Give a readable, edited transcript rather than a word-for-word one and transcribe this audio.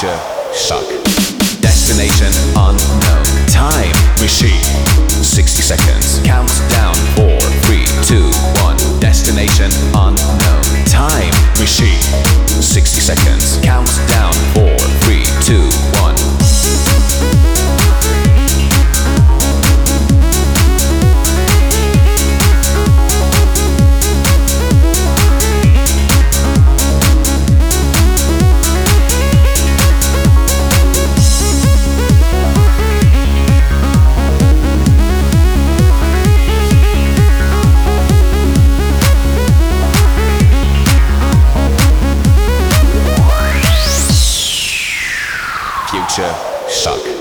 Future shock. Destination unknown. Time machine. 60 seconds. Countdown. 4, 3, 2, 1. Destination unknown. Time machine. 60 seconds. Countdown. 4, 3, 2, 1. Future shock.